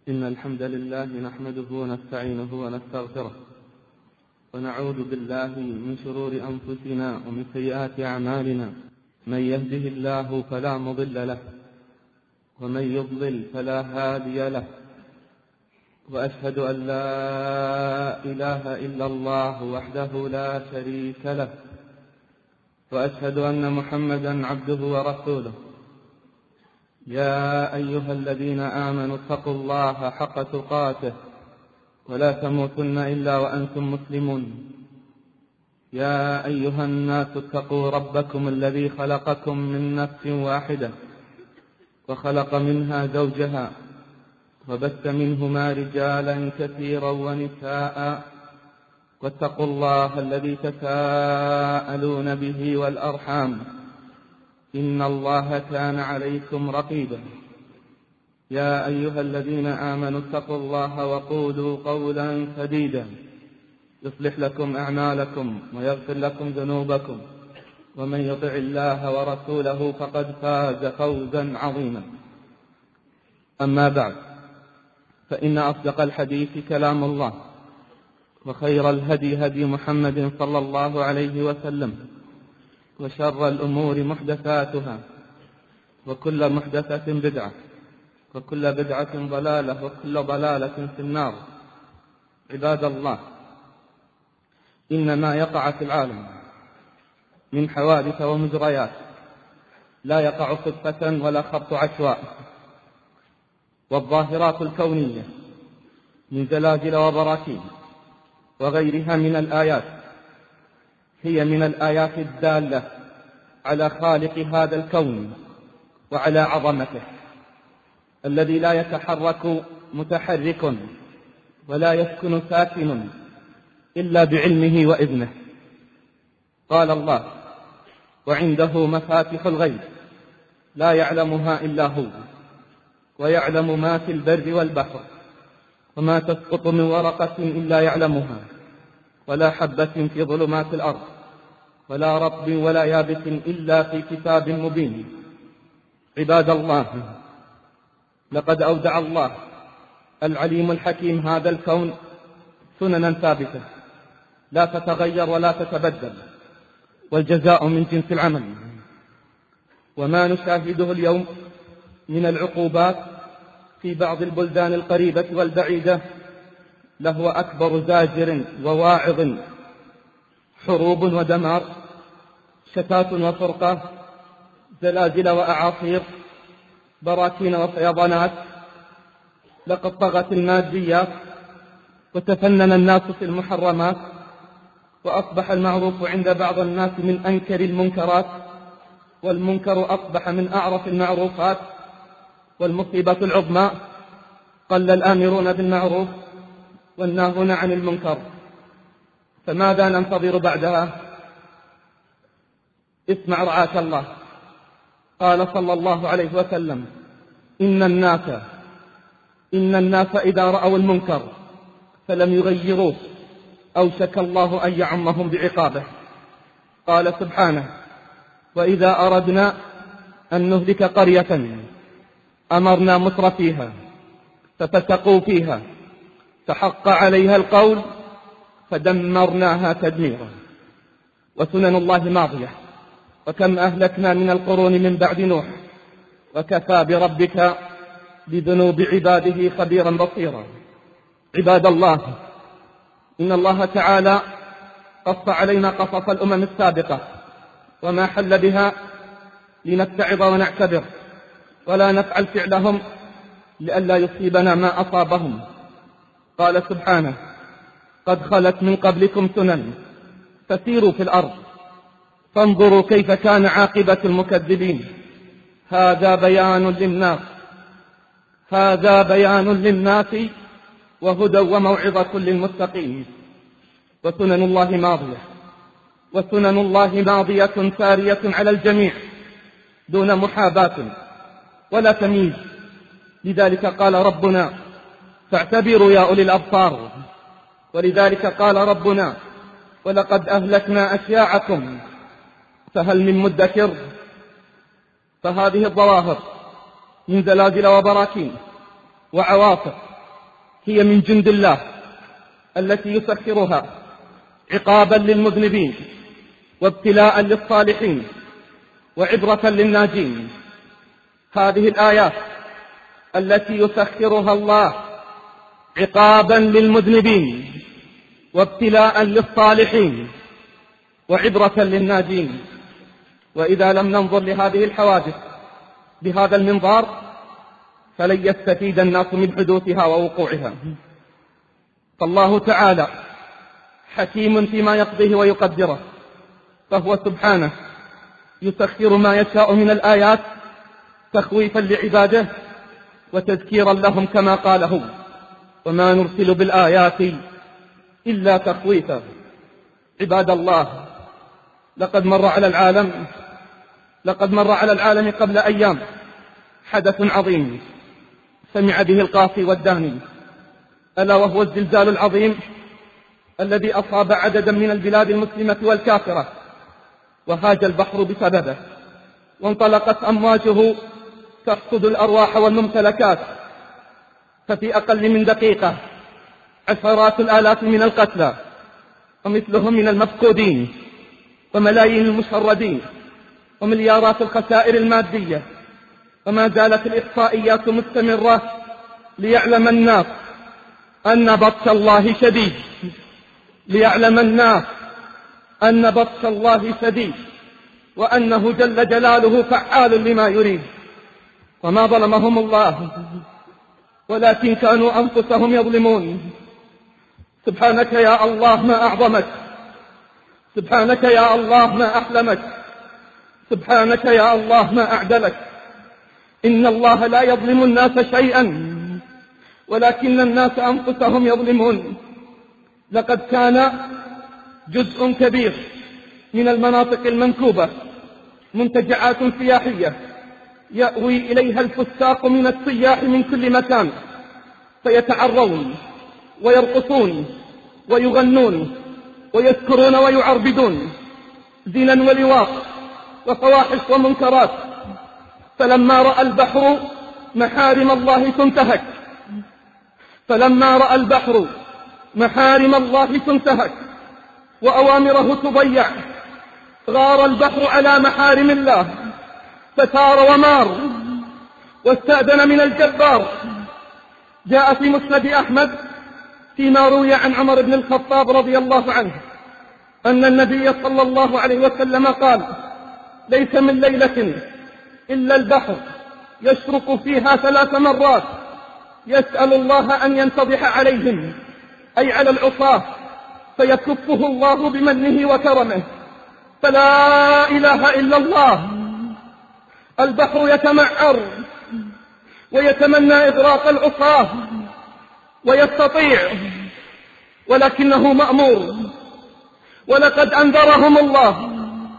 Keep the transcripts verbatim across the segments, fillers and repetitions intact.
إن الحمد لله نحمده ونستعينه ونستغفره ونعوذ بالله من شرور أنفسنا ومن سيئات أعمالنا. من يهده الله فلا مضل له ومن يضلل فلا هادي له، وأشهد أن لا إله إلا الله وحده لا شريك له، وأشهد أن محمدا عبده ورسوله. يا أيها الذين آمنوا اتقوا الله حق تقاته ولا تموتن إلا وأنتم مسلمون. يا أيها الناس اتقوا ربكم الذي خلقكم من نفس واحدة وخلق منها زوجها وبث منهما رجالا كثيرا ونساء، واتقوا الله الذي تساءلون به والأرحام، إن الله كان عليكم رقيبا. يا أيها الذين آمنوا اتقوا الله وقولوا قولا سديدا يصلح لكم أعمالكم ويغفر لكم ذنوبكم، ومن يطع الله ورسوله فقد فاز فوزا عظيما. أما بعد، فإن أصدق الحديث كلام الله، وخير الهدي هدي محمد صلى الله عليه وسلم، وشر الأمور محدثاتها، وكل محدثة بدعة، وكل بدعة ضلالة، وكل ضلالة في النار. عباد الله، إن ما يقع في العالم من حوادث ومجريات لا يقع صدفة ولا خبط عشواء، والظاهرات الكونية من زلازل وبراكين وغيرها من الآيات هي من الآيات الدالة على خالق هذا الكون وعلى عظمته، الذي لا يتحرك متحرك ولا يسكن ساكن إلا بعلمه وإذنه. قال الله: وعنده مفاتح الغيب لا يعلمها إلا هو، ويعلم ما في البر والبحر، وما تسقط من ورقة إلا يعلمها، ولا حبة في ظلمات الأرض، ولا رطب ولا يابس إلا في كتاب مبين. عباد الله، لقد أودع الله العليم الحكيم هذا الكون سننا ثابتة لا تتغير ولا تتبدل، والجزاء من جنس العمل. وما نشاهده اليوم من العقوبات في بعض البلدان القريبة والبعيدة لهو أكبر زاجر وواعظ. حروب ودمار، شتات وفرقة، زلازل وأعاصير، براكين وفيضانات. لقد طغت الماديات وتفنن الناس في المحرمات، وأصبح المعروف عند بعض الناس من أنكر المنكرات، والمنكر أصبح من أعرف المعروفات. والمصيبة العظمى قل الآمرون بالمعروف والناهون عن المنكر، فماذا ننتظر بعدها؟ اسمع رعاك الله. قال صلى الله عليه وسلم: إن الناس إن الناس إذا رأوا المنكر فلم يغيروه أوشك الله أن يعمهم بعقابه. قال سبحانه: وإذا أردنا أن نهلك قرية أمرنا متر فيها ففسقوا فيها فحق عليها القول فدمرناها تدميرا. وسنن الله ماضية، وكم أهلكنا من القرون من بعد نوح، وكفى بربك بذنوب عباده خبيرا بصيرا. عباد الله، إن الله تعالى قص علينا قصص الأمم السابقة وما حل بها لنتعظ ونعتبر، ولا نفعل فعلهم لئلا يصيبنا ما أصابهم. قال سبحانه: قد خلت من قبلكم سنن فسيروا في الأرض فانظروا كيف كان عاقبة المكذبين. هذا بيان للناس هذا بيان للناس وهدى وموعظة للمتقين. وسنن الله ماضية وسنن الله ماضية سارية على الجميع دون محاباة ولا تمييز. لذلك قال ربنا: فاعتبروا يا أولي الأبصار. ولذلك قال ربنا: ولقد أهلكنا أشياعكم فهل من مدكر. فهذه الظواهر من زلازل وبراكين وعواصف هي من جند الله التي يسخرها عقابا للمذنبين وابتلاء للصالحين وعبرة للناجين. هذه الآيات التي يسخرها الله عقابا للمذنبين وابتلاء للصالحين وعبرة للناجين. وإذا لم ننظر لهذه الحوادث بهذا المنظار فلن يستفيد الناس من حدوثها ووقوعها. فالله تعالى حكيم فيما يقضيه ويقدره، فهو سبحانه يسخر ما يشاء من الآيات تخويفا لعباده وتذكيرا لهم، كما قاله: وما نرسل بالآيات إلا تخويفا. عباد الله، لقد مر على العالم لقد مر على العالم قبل أيام حدث عظيم سمع به القاصي والداني، ألا وهو الزلزال العظيم الذي أصاب عددا من البلاد المسلمة والكافرة، وهاج البحر بسببه، وانطلقت أمواجه تفقد الأرواح والممتلكات، ففي أقل من دقيقة عشرات الآلاف من القتلى ومثلهم من المفقودين، وملايين المشردين، ومليارات الخسائر المادية. وما زالت الإحصائيات مستمرة ليعلم الناس أن بطش الله شديد ليعلم الناس أن بطش الله شديد وأنه جل جلاله فعال لما يريد. وما ظلمهم الله ولكن كانوا أنفسهم يظلمون. سبحانك يا الله ما أعظمك، سبحانك يا الله ما أحلمك، سبحانك يا الله ما أعدلك. إن الله لا يظلم الناس شيئا ولكن الناس أنفسهم يظلمون. لقد كان جزء كبير من المناطق المنكوبة منتجعات سياحية يأوي إليها الفساق من السياح من كل مكان، فيتعرون ويرقصون ويغنون ويسكرون ويعربدون، زنا ولواط وفواحش ومنكرات. فلما رأى البحر محارم الله تنتهك فلما رأى البحر محارم الله تنتهك وأوامره تضيع، غار البحر على محارم الله فسار ومار واستأذن من الجبار. جاء في مسند أحمد فيما روي عن عمر بن الخطاب رضي الله عنه أن النبي صلى الله عليه وسلم قال: ليس من ليلة إلا البحر يشرق فيها ثلاث مرات يسأل الله أن ينتضح عليهم، أي على العصاة، فيكفه الله بمنه وكرمه. فلا إله إلا الله. البحر يتمعر ويتمنى إغراق العصاة ويستطيع، ولكنه مأمور. ولقد أنذرهم الله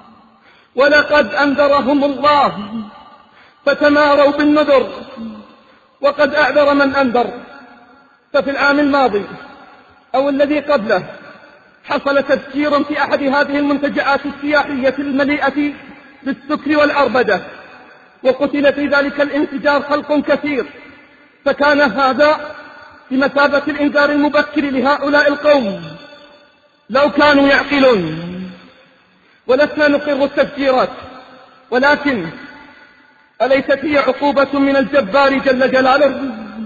ولقد أنذرهم الله فتماروا بالنذر، وقد أعذر من أنذر. ففي العام الماضي أو الذي قبله حصل تفجير في أحد هذه المنتجعات السياحية المليئة بالسكر والعربدة، وقتل في ذلك الانفجار خلق كثير. فكان هذا بمثابة الإنذار المبكر لهؤلاء القوم لو كانوا يعقلون. ولسنا نقر التفجيرات، ولكن أليست هي عقوبة من الجبار جل جلاله؟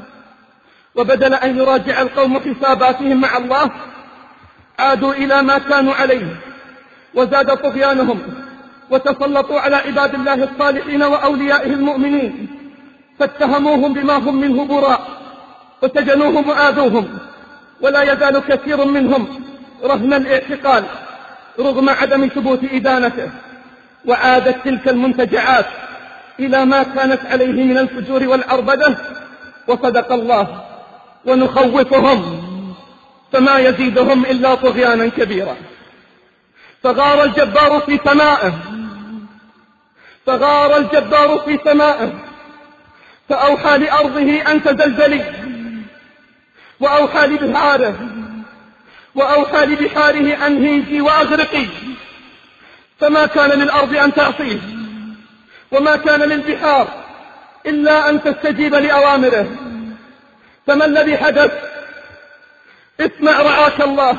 وبدل أن يراجع القوم حساباتهم مع الله عادوا إلى ما كانوا عليه وزاد طغيانهم، وتسلطوا على عباد الله الصالحين وأوليائه المؤمنين، فاتهموهم بما هم منه براء وسجنوهم وآذوهم. ولا يزال كثير منهم رهن الاعتقال رغم عدم ثبوت إدانته. وعادت تلك المنتجعات إلى ما كانت عليه من الفجور والعربدة. وصدق الله: ونخوفهم فما يزيدهم إلا طغيانا كبيرا. فغار الجبار في سمائه فغار الجبار في سمائه فأوحى لأرضه أن تزلزلي، وأوحى لبحاره وأوحى لبحاره أن هيجي وأغرقي. فما كان للأرض أن تعصيه، وما كان للبحار إلا أن تستجيب لأوامره. فما الذي حدث؟ اسمع رعاك الله،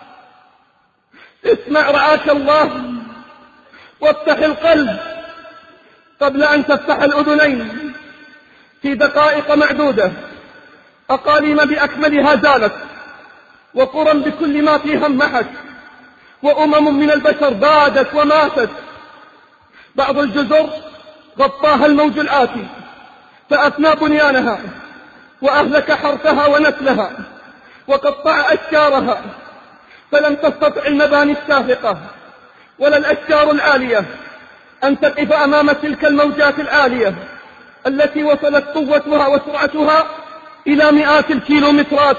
اسمع رعاك الله، وافتح القلب قبل أن تفتح الأذنين. في دقائق معدودة أقاليم بأكملها زالت، وقرى بكل ما فيها انمحت، وأمم من البشر بادت وماتت. بعض الجزر غطاها الموج الآتي فأفنى بنيانها، وأهلك حرثها ونسلها، وقطع أشجارها، فلم تستطع المباني الشاهقة ولا الأشجار العالية أن تقف أمام تلك الموجات العالية التي وصلت قوتها وسرعتها إلى مئات الكيلومترات.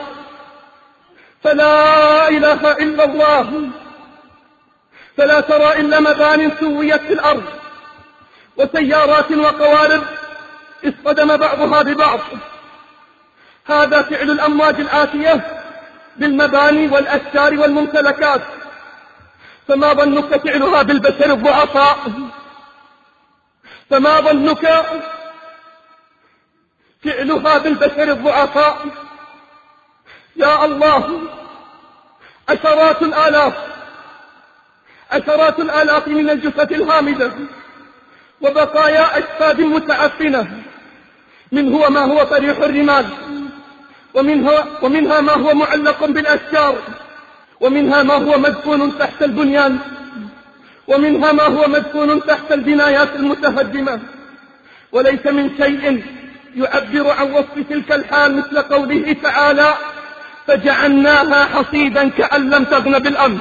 فلا إله إلا الله، فلا ترى إلا مبان سويت في الأرض، وسيارات وقوارب اصطدم بعضها ببعض. هذا فعل الأمواج الآتية بالمباني والأشجار والممتلكات، فما ظنك فعلها بالبشر الضعفاء؟ فما ظنك فعلها بالبشر الضعفاء؟ يا الله، عشرات الآلاف عشرات الآلاف من الجثث الهامدة وبقايا أجساد متعفنة، منه ما هو طريح الرمال، ومنها, ومنها ما هو معلق بالأشجار، ومنها ما هو مدفون تحت البنيان، ومنها ما هو مدفون تحت البنايات المتهدمة. وليس من شيء يعبر عن وصف تلك الحال مثل قوله تعالى: فجعلناها حصيدا كأن لم تغن بالأمس.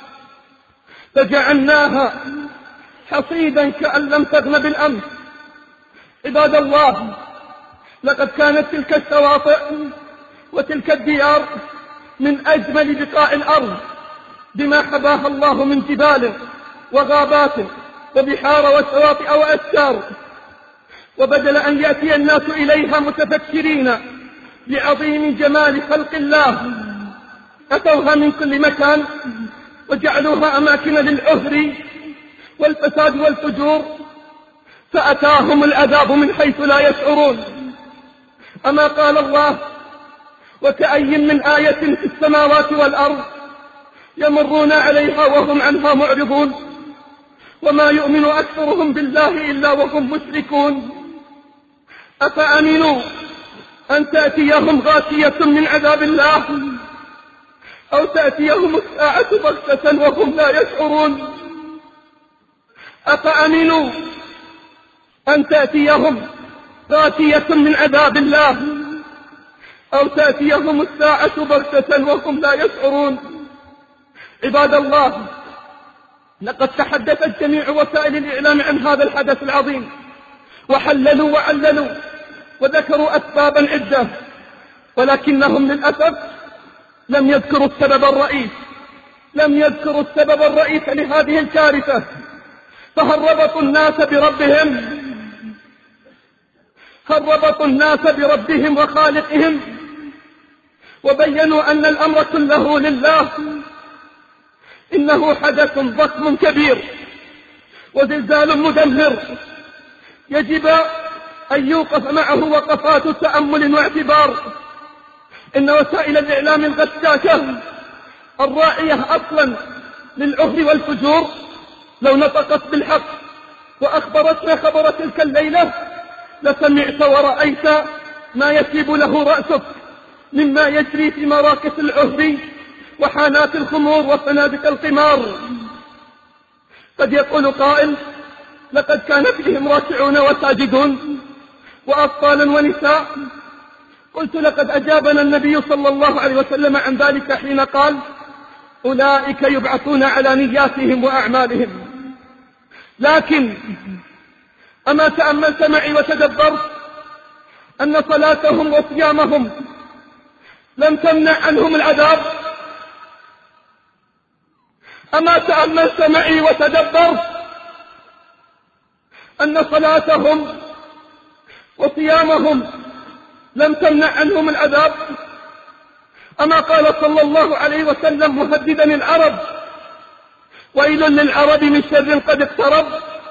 فجعلناها حصيدا كأن لم تغن بالأمس. عباد الله، لقد كانت تلك الشواطئ وتلك الديار من أجمل بقاع الأرض بما حباها الله من جبال وغابات وبحار وشواطئ وأشجار، وبدل أن يأتي الناس إليها متفكرين بعظيم جمال خلق الله، أتوها من كل مكان وجعلوها أماكن للعهر والفساد والفجور، فأتاهم العذاب من حيث لا يشعرون. أما قال الله: وكأي من آية في السماوات والأرض يمرون عليها وهم عنها معرضون، وما يؤمن أكثرهم بالله إلا وهم مشركون. أفأمنوا أن تأتيهم غاشية من عذاب الله، أو تأتيهم الساعة بغتة وهم لا يشعرون. أفأمنوا أن تأتيهم غاشية من عذاب الله، أو تأتيهم الساعة بغتة وهم لا يشعرون. عباد الله، لقد تحدثت جميع وسائل الإعلام عن هذا الحدث العظيم، وحللوا وعللوا وذكروا أسبابا عدة، ولكنهم للأسف لم يذكروا السبب الرئيس لم يذكروا السبب الرئيس لهذه الكارثة. فهل ربطوا الناس بربهم هل ربطوا الناس بربهم وخالقهم، وبينوا أن الأمر كله لله. إنه حدث ضخم كبير وزلزال مدمر، يجب أن يوقف معه وقفات تأمل واعتبار. إن وسائل الإعلام الغشاشة الراعية أصلا للعهر والفجور لو نطقت بالحق وأخبرتنا خبر تلك الليلة لسمعت ورأيت ما يسيب له رأسك مما يجري في مراكز العهر وحانات الخمور وفنادق القمار. قد يقول قائل: لقد كان فيهم راكعون وساجدون وأطفال ونساء. قلت: لقد أجابنا النبي صلى الله عليه وسلم عن ذلك حين قال: أولئك يبعثون على نياتهم وأعمالهم. لكن أما تأملت معي وتدبرت أن صلاتهم وصيامهم لم تمنع عنهم العذاب؟ أما تأملت معي وتدبرت أن صلاتهم وصيامهم لم تمنع عنهم العذاب؟ أما قال صلى الله عليه وسلم مهددا العرب: ويل للعرب من شر قد اقترب،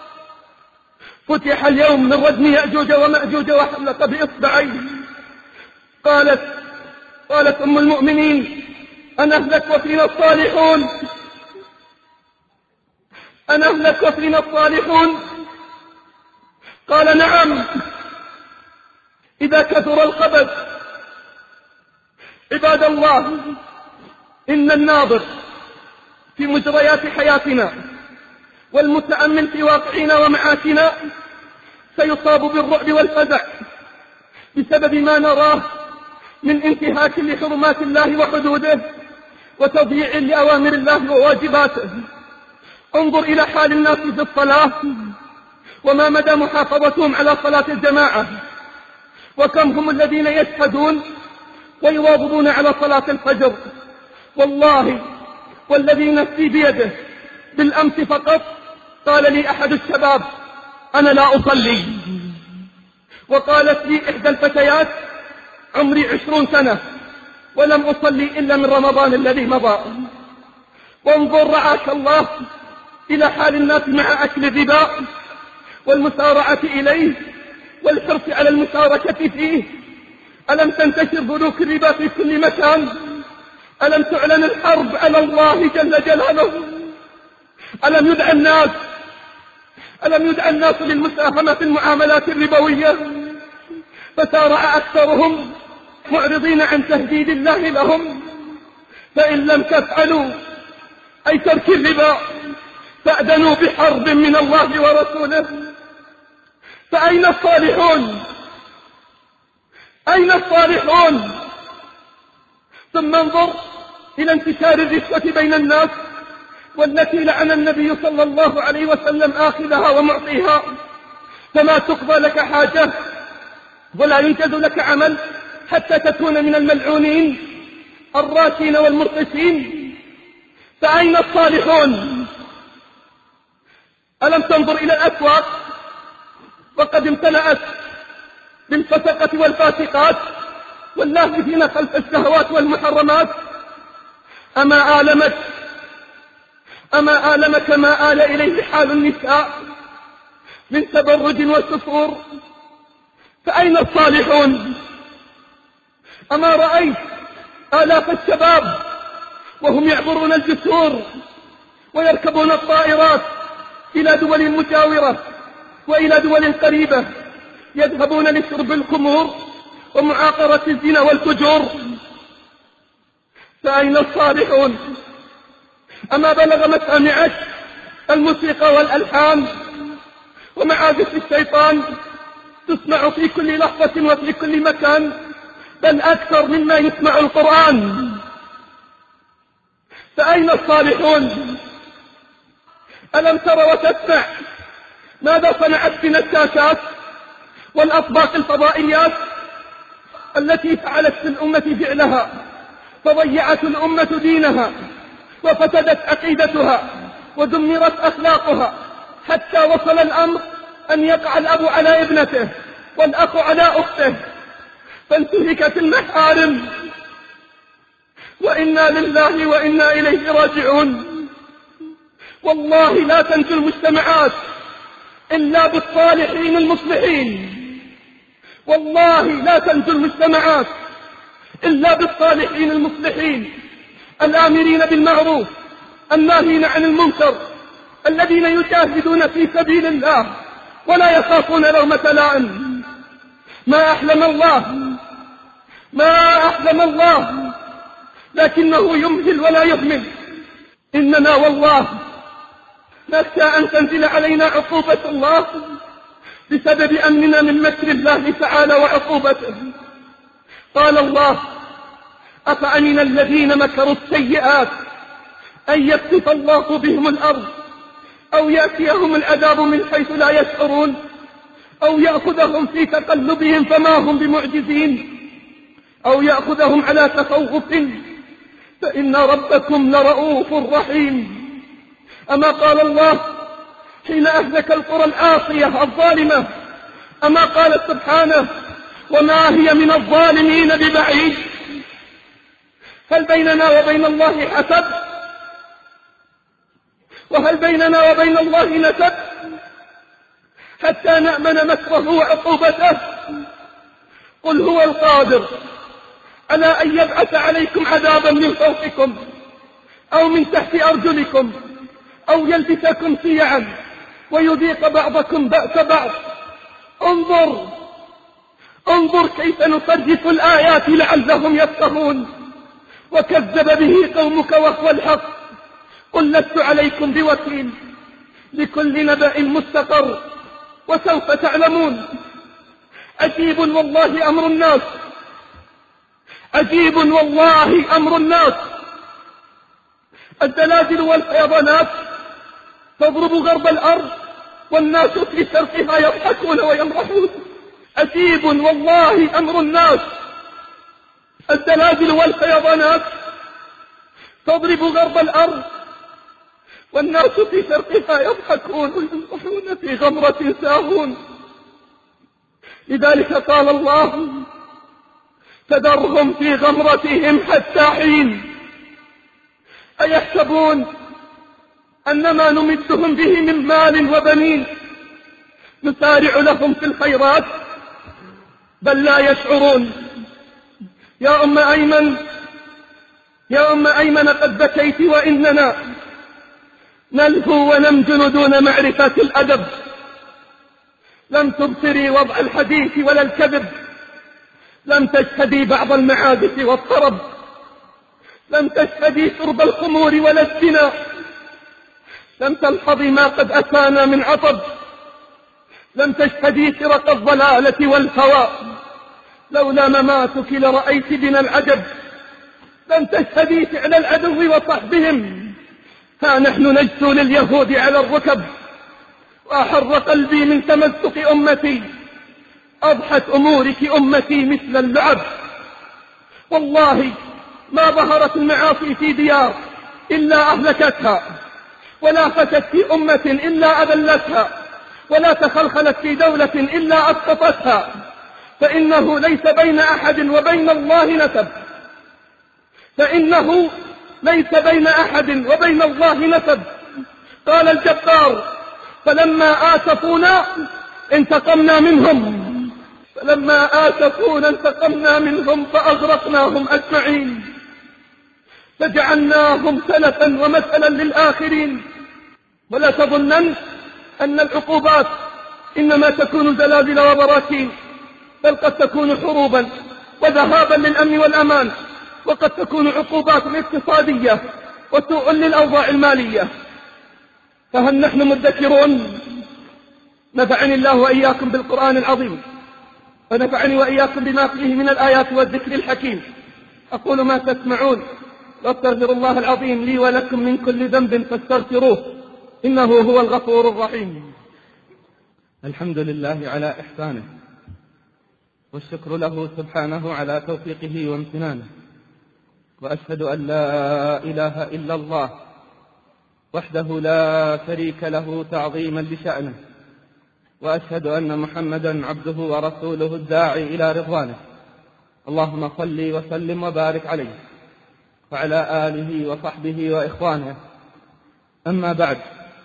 فتح اليوم من ردم يأجوج ومأجوج وحلق بإصبعيه. قالت قالت أم المؤمنين أنهلك وفينا الصالحون أنهلك وفينا الصالحون؟ قال نعم، إذا كثر الخبث. عباد الله، إن الناظر في مجريات حياتنا والمتأمل في واقعنا ومعاشنا سيصاب بالرعب والفزع بسبب ما نراه من انتهاك لحرمات الله وحدوده وتضييع لأوامر الله وواجباته. انظر إلى حال الناس في الصلاة وما مدى محافظتهم على صلاة الجماعة، وكم هم الذين يشهدون ويواظبون على صلاة الفجر. والله والذي نفسي بيده، بالأمس فقط قال لي أحد الشباب: أنا لا أصلي. وقالت لي إحدى الفتيات: عمري عشرون سنة ولم أصلي إلا من رمضان الذي مضى. وانظر رعاك الله إلى حال الناس مع أكل الربا والمسارعة إليه والحرص على المشاركة فيه. ألم تنتشر بنوك الربا في كل مكان؟ ألم تعلن الحرب على الله جل جلاله؟ ألم يدعى الناس ألم يدعى الناس للمساهمة في المعاملات الربوية؟ فسارع أكثرهم معرضين عن تهديد الله لهم. فإن لم تفعلوا أي ترك الربا فأذنوا بحرب من الله ورسوله. فأين الصالحون؟ أين الصالحون؟ ثم انظر إلى انتشار الرشوة بين الناس، والتي لعن النبي صلى الله عليه وسلم آخذها ومعطيها. فما تقضى لك حاجة ولا ينجز لك عمل حتى تكون من الملعونين الراشين والمرقسين. فأين الصالحون؟ ألم تنظر إلى الأسواق وقد امتلأت بالفسقة والفاسقات واللاهثين خلف الشهوات والمحرمات؟ أما آلمك أما آلمك ما آل إليه حال النساء من تبرج وسفور؟ فأين الصالحون؟ أما رأيت آلاف الشباب وهم يعبرون الجسور ويركبون الطائرات إلى دول مجاورة وإلى دول قريبة، يذهبون لشرب الخمور ومعاقرة الزنا والفجور؟ فأين الصالحون؟ أما بلغ مسامعك الموسيقى والألحان ومعازف الشيطان تسمع في كل لحظة وفي كل مكان، بل أكثر مما يسمع القرآن؟ فأين الصالحون؟ ألم تر وتسمع ماذا صنعت بنا الشاشات والأطباق الفضائيات التي فعلت في الأمة فعلها، فضيعت الأمة دينها وفسدت عقيدتها ودمرت أخلاقها، حتى وصل الأمر أن يقع الأب على ابنته والأخ على أخته، فانتهكت المحارم. وإنا لله وإنا إليه راجعون. والله لا تنجو المجتمعات إلا بالصالحين المصلحين. والله لا تنجو المجتمعات إلا بالصالحين المصلحين الآمرين بالمعروف الناهين عن المنكر، الذين يجاهدون في سبيل الله ولا يخافون لومة لائم. ما أحلم الله ما أحلم الله لكنه يمهل ولا يهمل. إننا والله نخشى أن تنزل علينا عقوبة الله بسبب أمننا من مكر الله تعالى وعقوبته. قال الله: أفأمن الذين مكروا السيئات أن يخسف الله بهم الأرض أو يأتيهم العذاب من حيث لا يشعرون أو يأخذهم في تقلبهم فما هم بمعجزين أو يأخذهم على تخوف فإن ربكم لرؤوف رحيم. أما قال الله حين أهلك القرى العاصية الظالمة، أما قال سبحانه: وما هي من الظالمين ببعيد. هل بيننا وبين الله حسب؟ وهل بيننا وبين الله نسب حتى نأمن مكره وعقوبته؟ قل هو القادر على أن يبعث عليكم عذابا من فوقكم أو من تحت أرجلكم أو يلبسكم شيعا ويذيق بعضكم بأس بعض. انظر انظر كيف نصرف الآيات لعلهم يفقهون. وكذب به قومك وهو الحق. قل لست عليكم بوكيل، لكل نبأ مستقر وسوف تعلمون. عجيب والله أمر الناس، عجيب والله أمر الناس. الزلازل والفيضانات تضرب غرب الأرض والناس في شرقها يضحكون ويمرحون. عجيب والله أمر الناس. الزلازل والفيضانات تضرب غرب الأرض والناس في شرقها يضحكون ويمرحون في غمرة ساهون. لذلك قال الله: فذرهم في غمرتهم حتى حين. أيحسبون أن ما نمدهم به من مال وبنين نسارع لهم في الخيرات؟ بل لا يشعرون. يا أم أيمن يا أم أيمن قد بكيت وإننا نلهو ونمجن دون معرفة الأدب. لم تبصري وضع الحديث ولا الكذب، لم تشهدي بعض المعازف والطرب، لم تشهدي شرب الخمور ولا الزنا، لم تلحظي ما قد أتانا من عطب، لم تشهدي سرق الضلالة والهوى. لولا مماتك لرأيت بنا العجب. لم تشهدي فعل العدو وصحبهم. ها نحن نجثو لليهود على الركب، وأحر قلبي من تمسك أمتي. أضحت أمورك أمتي مثل اللعب. والله ما ظهرت المعاصي في ديار إلا أهلكتها، ولا فتت في أمة إلا أذلتها، ولا تخلخلت في دولة إلا أسقطتها. فإنه ليس بين أحد وبين الله نسب، فإنه ليس بين أحد وبين الله نسب. قال الجبار: فلما آسفونا انتقمنا منهم فلما آسفونا انتقمنا منهم فأغرقناهم أجمعين، فجعلناهم سلفا ومثلا للآخرين. ولا تظنن أن العقوبات إنما تكون زلازل وبراكين، بل قد تكون حروبا وذهابا للأمن والأمان، وقد تكون عقوبات اقتصادية وسوء للأوضاع المالية. فهل نحن مدكرون؟ نفعني الله وإياكم بالقرآن العظيم، ونفعني وإياكم بما فيه من الآيات والذكر الحكيم. أقول ما تسمعون، واستغفر الله العظيم لي ولكم من كل ذنب فاستغفروه إنه هو الغفور الرحيم. الحمد لله على إحسانه، والشكر له سبحانه على توفيقه وامتنانه. وأشهد أن لا إله إلا الله وحده لا شريك له تعظيما لشأنه، وأشهد أن محمدا عبده ورسوله الداعي إلى رضوانه. اللهم صل وسلم وبارك عليه وعلى آله وصحبه وإخوانه. أما بعد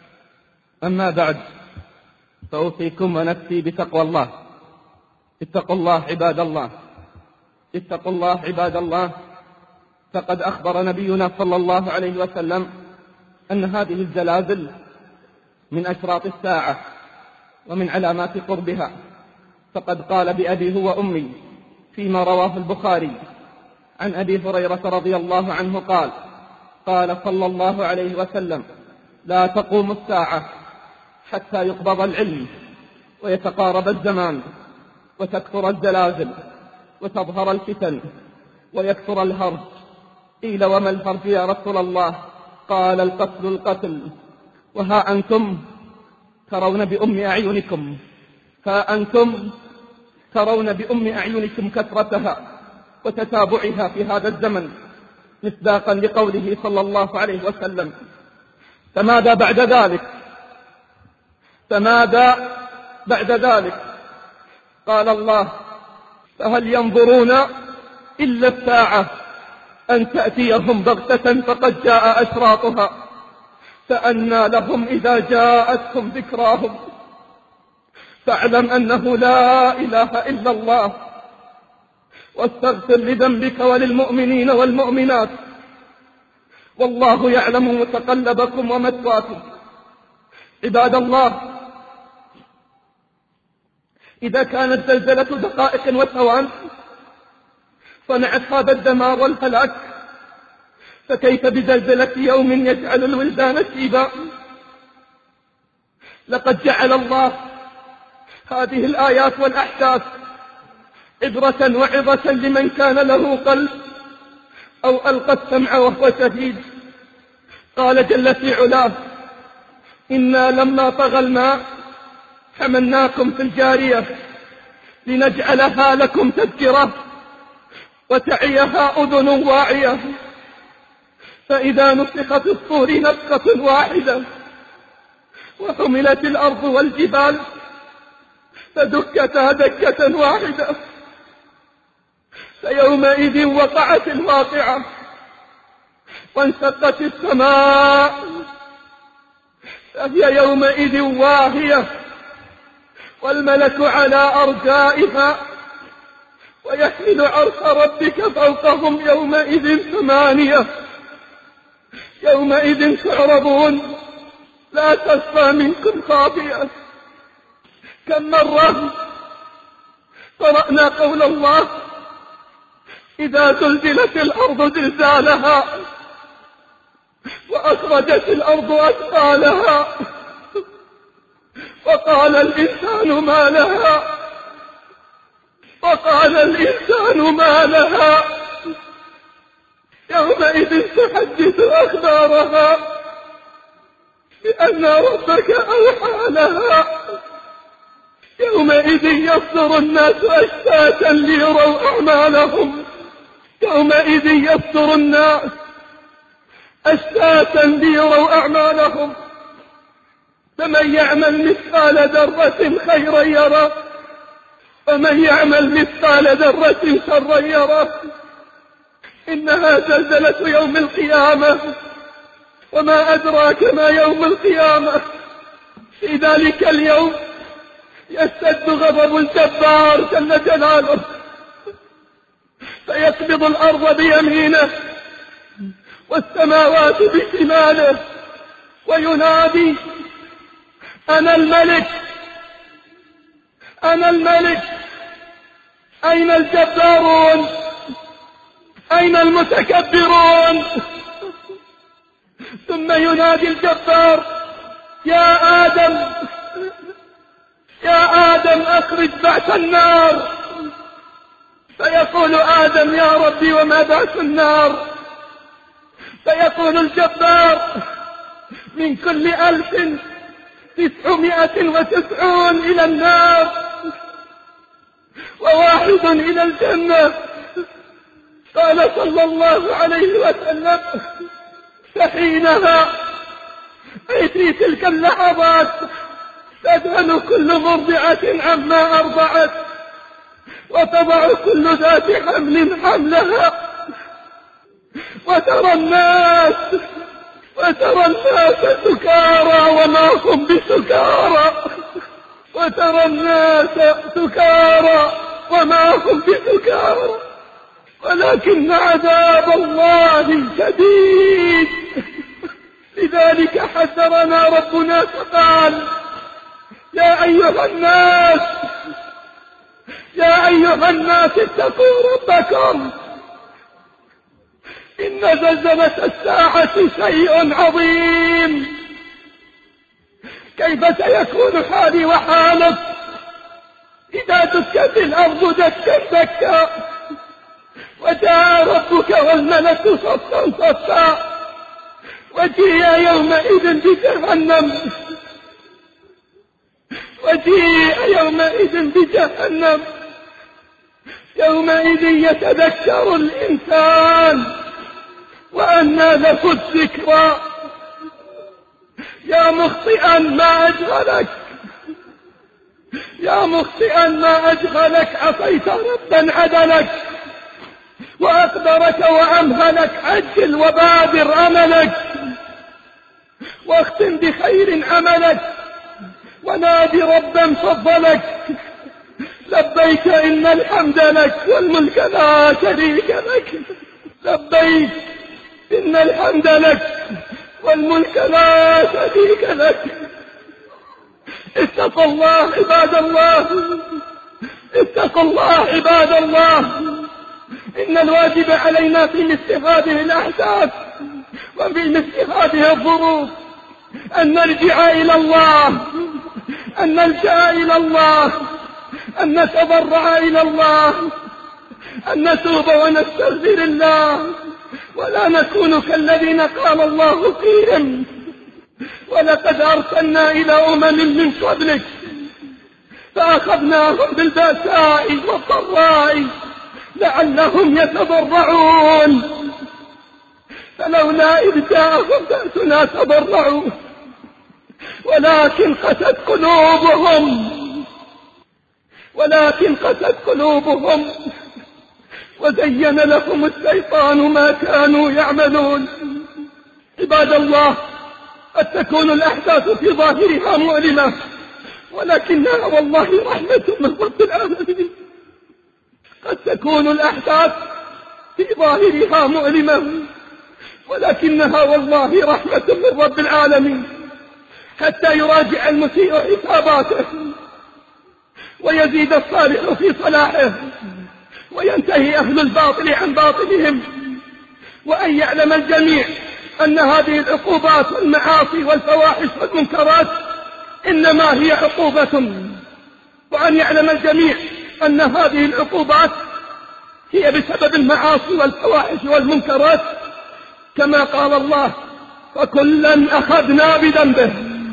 أما بعد فأوصيكم ونفسي بتقوى الله. اتقوا الله عباد الله، اتقوا الله عباد الله. فقد أخبر نبينا صلى الله عليه وسلم أن هذه الزلازل من أشراط الساعة ومن علامات قربها. فقد قال بأبي هو أمي فيما رواه البخاري عن أبي هريرة رضي الله عنه قال: قال صلى الله عليه وسلم: لا تقوم الساعة حتى يقبض العلم ويتقارب الزمان وتكثر الزلازل وتظهر الفتن ويكثر الهرج. قيل: وما الهرج يا رسول الله؟ قال: القتل القتل. وها أنتم ترون بأم أعينكم فأنتم ترون بأم أعينكم كثرتها وتتابعها في هذا الزمن، مصداقا لقوله صلى الله عليه وسلم: فماذا بعد ذلك؟ فماذا بعد ذلك؟ قال الله: فهل ينظرون إلا الساعة أن تأتيهم بغتة فقد جاء أشراطها، فأنى لهم إذا جاءتهم ذكراهم. فاعلم أنه لا إله إلا الله، واستغفر لذنبك وللمؤمنين والمؤمنات، والله يعلم متقلبكم ومثواكم. عباد الله، إذا كانت زلزلة دقائق وثوان صنعت هذا الدمار والهلاك، فكيف بزلزلة يوم يجعل الولدان شيبا؟ لقد جعل الله هذه الآيات والأحداث عبرة وعظة لمن كان له قلب أو ألقى السمع وهو شهيد. قال جل في علاه: إنا لما طغى الماء حملناكم في الجارية لنجعلها لكم تذكرة وتعيها أذن واعية، فإذا نفخ في الصور نفخة واحدة وحملت الأرض والجبال فدكتا دكة واحدة، فيومئذ وقعت الواقعة وانشقت السماء فهي يومئذ واهية والملك على أرجائها ويحمل عرش ربك فوقهم يومئذ ثمانية. يومئذ تعرضون لا تخفى منكم خافية. كم مرة قرأنا قول الله: إذا زلزلت الأرض زلزالها وأخرجت الأرض أثقالها وقال الإنسان ما لها وقال الإنسان ما لها يومئذ تحدث أخبارها بأن ربك أوحى لها. يومئذ يصدر الناس أشتاتا ليروا أعمالهم يومئذ يصدر الناس أشتاتا ليروا أعمالهم، فمن يعمل مثقال ذرة خيرا يره ومن يعمل مثقال ذرة شرا يره. إنها زلزلة يوم القيامة، وما أدراك ما يوم القيامة. في ذلك اليوم يشتد غضب الجبار جل جلاله فيقبض الأرض بيمينه والسماوات بشماله وينادي: أنا الملك أنا الملك، أين الجبارون؟ أين المتكبرون؟ ثم ينادي الجبار: يا آدم يا آدم أخرج بعث النار. فيقول آدم: يا ربي وما بعث النار؟ فيقول الجبار: من كل ألف تسعمائة وتسعون إلى النار وواحد إلى الجنة. قال صلى الله عليه وسلم: فحينها أي في تلك اللحظات تذهل كل مرضعة عما أرضعت وتضع كل ذات حمل حملها، وترى الناس وترى الناس سكارى وما هم بسكارى وترى الناس سكارى وما هم بسكارى ولكن عذاب الله شديد. لذلك حذرنا ربنا فقال: يا أيها الناس يا أيها الناس اتقوا ربكم إن زلزلة الساعة شيء عظيم. كيف سيكون حالي وحالك إذا دكت الأرض دكا دكا وجاء ربك والملك صفا صفا وجيء يومئذ بجهنم وجيء يومئذ بجهنم يومئذ يتذكر الإنسان وأنى له الذكرى. يا مخطئا ما أجهلك يا مخطئا ما أجهلك عصيت ربا عدلك وأقدرك وأمهلك. عجل وبادر أملك واختم بخير عملك ونادي ربا فضلك لبيك إن الحمد لك والملك لا شريك لك. لبيك إن الحمد لك والملك لا شريك لك. اتقوا الله عباد الله، اتقوا الله عباد الله. إن الواجب علينا في مثل هذه الأحداث وفي مثل هذه الظروف أن نرجع إلى الله، أن نلجأ إلى الله، أن نتضرع إلى الله، أن نتوب ونستغفر الله، ولا نكون كالذين قال الله فيهم: ولقد أرسلنا إلى أمم من قبلك فأخذناهم بالبأساء والضراء لعلهم يتضرعون. فلولا إذ جاءهم بأسنا تضرعوا ولكن قست قلوبهم ولكن قست قلوبهم وزين لهم الشيطان ما كانوا يعملون. عباد الله، قد تكون الأحداث في ظاهرها مؤلمة، ولكنها والله رحمة من رب العالمين. قد تكون الأحداث في ظاهرها مؤلمة، ولكنها والله رحمة من رب العالمين، حتى يراجع المسيء حساباته ويزيد الصالح في صلاحه، وينتهي أهل الباطل عن باطلهم، وأن يعلم الجميع أن هذه العقوبات والمعاصي والفواحش والمنكرات إنما هي عقوبة، وأن يعلم الجميع أن هذه العقوبات هي بسبب المعاصي والفواحش والمنكرات، كما قال الله: فكلا أخذنا بذنبه.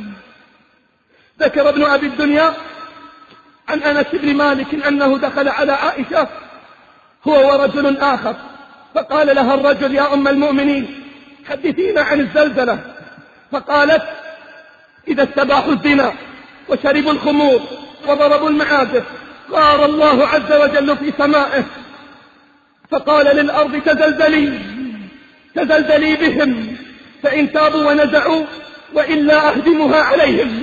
ذكر ابن أبي الدنيا عن أنس بن مالك أنه دخل على عائشة هو ورجل آخر، فقال لها الرجل: يا أم المؤمنين، حدثينا عن الزلزلة. فقالت: إذا استباحوا الزنا وشربوا الخمور وضربوا المعازف قال الله عز وجل في سمائه، فقال للأرض: تزلزلي تزلزلي بهم، فإن تابوا ونزعوا وإلا أهدمها عليهم،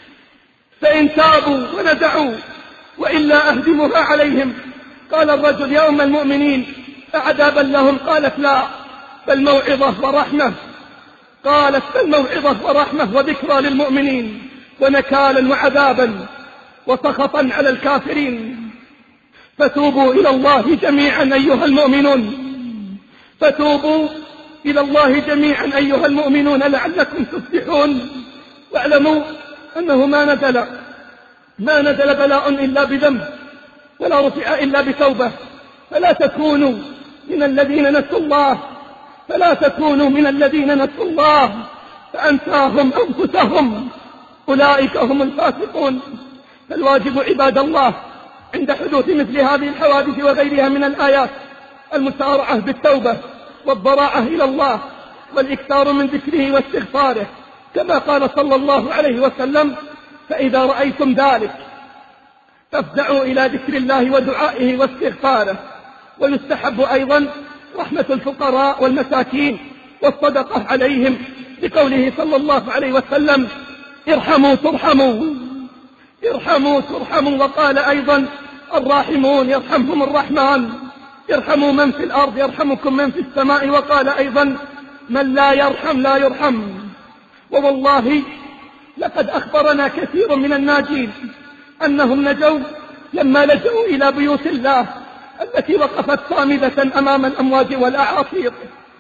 فإن تابوا ونزعوا وإلا أهدمها عليهم. قال الرجل: يا أم المؤمنين، أعذابا لهم؟ قالت: لا، بل موعظة ورحمة. قالت: بل موعظة ورحمة وذكرى للمؤمنين ونكالا وعذابا وسخطا على الكافرين. فتوبوا إلى الله جميعا أيها المؤمنون، فتوبوا إلى الله جميعا أيها المؤمنون لعلكم تفلحون. واعلموا أنه ما نزل ما نزل بلاء إلا بذنب، ولا رفع إلا بتوبة. فلا تكونوا من الذين نسوا الله فلا تكونوا من الذين نسوا الله فأنساهم أنفسهم، أولئك هم الفاسقون. فالواجب عباد الله عند حدوث مثل هذه الحوادث وغيرها من الآيات المسارعة بالتوبة والضراعة إلى الله والإكثار من ذكره واستغفاره، كما قال صلى الله عليه وسلم: فإذا رأيتم ذلك فافزعوا إلى ذكر الله ودعائه واستغفاره. ويستحب أيضا رحمة الفقراء والمساكين والصدقة عليهم، لقوله صلى الله عليه وسلم: ارحموا ترحموا ارحموا ترحموا. وقال أيضا: الراحمون يرحمهم الرحمن، ارحموا من في الأرض يرحمكم من في السماء. وقال أيضا: من لا يرحم لا يرحم. ووالله لقد أخبرنا كثير من الناجين أنهم نجوا لما لجأوا إلى بيوت الله التي وقفت صامدة أمام الأمواج والأعاصير.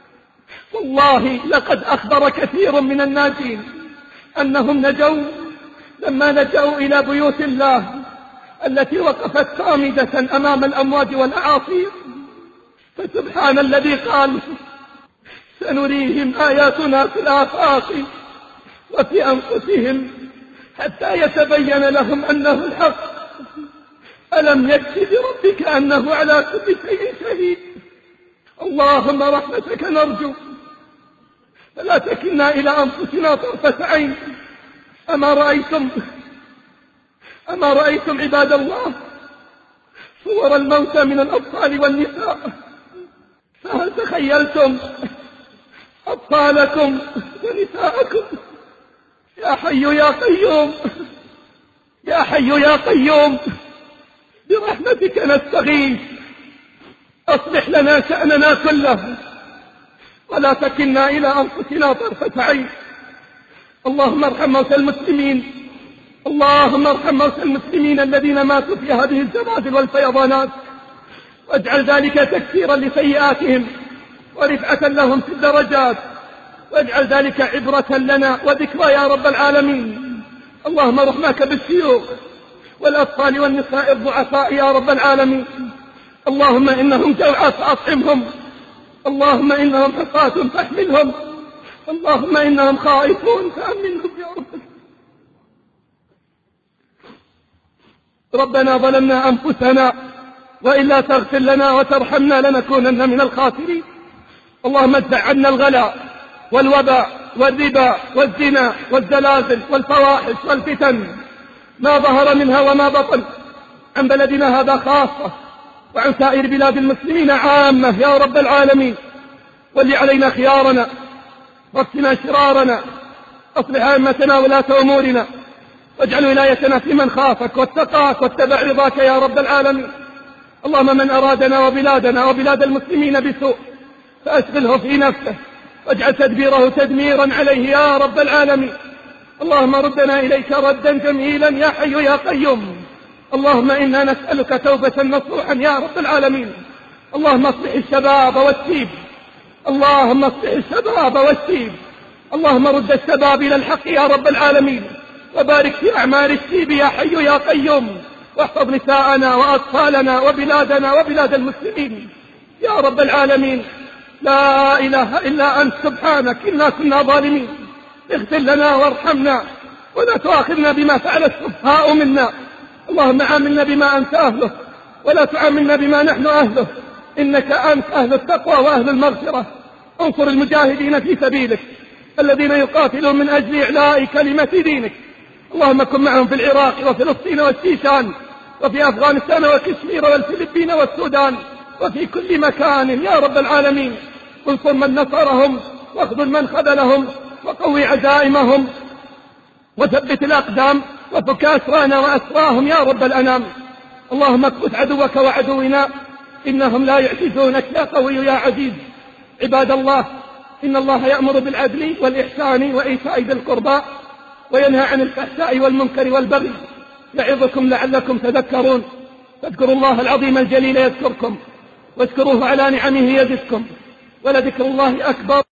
والله لقد أخبر كثير من الناجين أنهم نجوا لما لجأوا إلى بيوت الله التي وقفت صامدة أمام الأمواج والأعاصير. فسبحان الذي قال: سنريهم آياتنا في الآفاق وفي أنفسهم حتى يتبين لهم أنه الحق. ألم يكفي بربك أنه على كل شيء شهيد. اللهم رحمتك نرجو، فلا تكلنا إلى أنفسنا طرفة عين. أما رأيتم أما رأيتم عباد الله صور الموتى من الأطفال والنساء؟ فهل تخيلتم أطفالكم ونساءكم؟ يا حي يا قيوم، يا حي يا قيوم، برحمتك نستغيث، أصلح لنا شأننا كله ولا تكلنا إلى أنفسنا طرفة عين. اللهم ارحم موتى المسلمين، اللهم ارحم موتى المسلمين الذين ماتوا في هذه الزلازل والفيضانات، واجعل ذلك تكفيرا لسيئاتهم ورفعة لهم في الدرجات، واجعل ذلك عبرة لنا وذكرى يا رب العالمين. اللهم رحمك بالشيوخ والأطفال والنساء الضعفاء يا رب العالمين. اللهم إنهم جوعى فأطعمهم، اللهم إنهم حصاة فاحملهم، اللهم إنهم خائفون فأمنهم يا رب. ربنا ظلمنا أنفسنا وإلا تغفر لنا وترحمنا لنكونن من الخاسرين. اللهم ادفع عنا الغلاء والوباء والربا والزنا والزلازل والفواحش والفتن ما ظهر منها وما بطن عن بلدنا هذا خاصة وعن سائر بلاد المسلمين عامة يا رب العالمين. ولي علينا خيارنا واكفنا شرارنا، أصلح أئمتنا ولاة أمورنا، واجعل ولايتنا في من خافك واتقاك واتبع رضاك يا رب العالمين. اللهم من أرادنا وبلادنا وبلاد المسلمين بسوء فأشغله في نفسه واجعل تدبيره تدميرا عليه يا رب العالمين. اللهم ردنا إليك ردا جميلا يا حي يا قيوم. اللهم إنا نسألك توبة نصوحا يا رب العالمين. اللهم اصلح الشباب والشيب، اللهم اصلح الشباب والشيب، اللهم رد الشباب إلى الحق يا رب العالمين، وبارك في أعمال الشيب يا حي يا قيوم، واحفظ نساءنا وأطفالنا وبلادنا وبلاد المسلمين يا رب العالمين. لا إله إلا أنت سبحانك إنا كنا ظالمين، اغفر لنا وارحمنا ولا تؤاخذنا بما فعل السفهاء منا. اللهم عاملنا بما أنت أهله ولا تعاملنا بما نحن أهله، إنك أنت أهل التقوى وأهل المغفرة. انصر المجاهدين في سبيلك الذين يقاتلون من أجل إعلاء كلمة دينك. اللهم كن معهم في العراق وفلسطين والشيشان وفي أفغانستان وكشمير والفلبين والسودان وفي كل مكان يا رب العالمين. انصر من نصرهم واخذل من خذلهم وقوي عزائمهم وثبت الأقدام وفك أسرانا وأسراهم يا رب الأنام. اللهم اكبت عدوك وعدونا إنهم لا يعجزونك يا قوي يا عزيز. عباد الله، إن الله يأمر بالعدل والإحسان وإيتاء ذي القربى وينهى عن الفحشاء والمنكر والبغي يعظكم لعلكم تذكرون. فاذكروا الله العظيم الجليل يذكركم، واشكروه على نعمه يزدكم، ولذكر الله أكبر.